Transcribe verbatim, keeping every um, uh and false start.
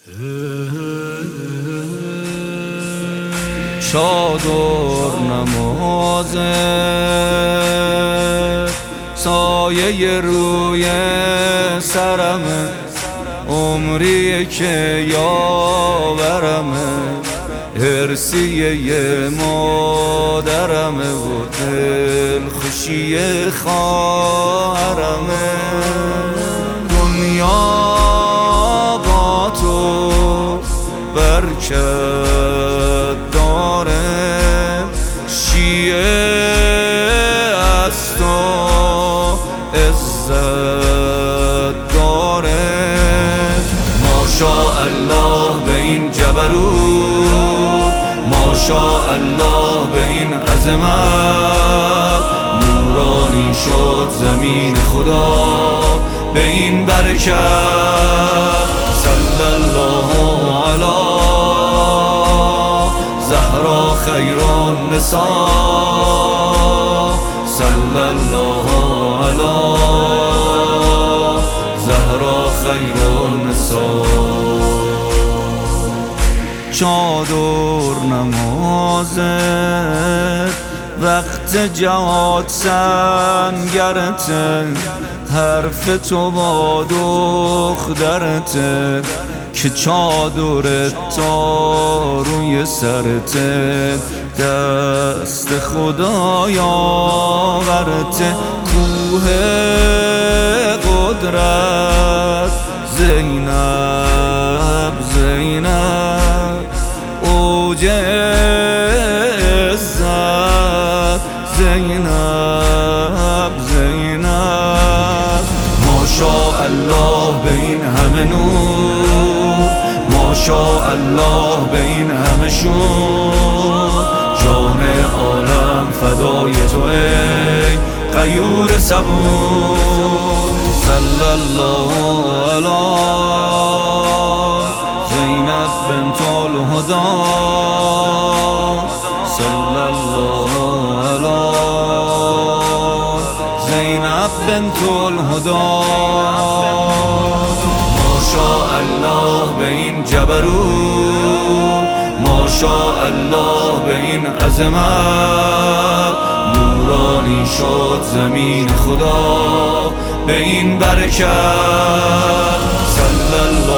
چادر نمازه سایه روی سرمه، عمریه که یاورمه، هرسیه مادرمه و دل خوشی خواهرمه. دنیا با تو برکت داره، شیعه از تو عزت داره. ماشاءالله به این جبروت، ماشاءالله به این عظمت، نورانی شد زمین خدا به این برکت. صلی الله علی زهرا خیر النساء، صلی الله علی زهرا خیر النساء. چادر نمازت وقت جهاد سنگرته، حرف تو با دخترته که چادرت تا روی سرته، دست خدایاورته. کوه قدرت زینب زینب، اوج عزت زینب زینب. ماشاءالله به این همه نور، ماشاءالله به این همه شور، جان عالم فدای تو ای غیور صبور. صلی الله علی زینب بنت الهدی، صلی الله علی زینب بنت الهدی. ماشاءالله به این جبروت، ماشاءالله به این عظمت، نورانی شد زمین خدا به این برکت. صلی الله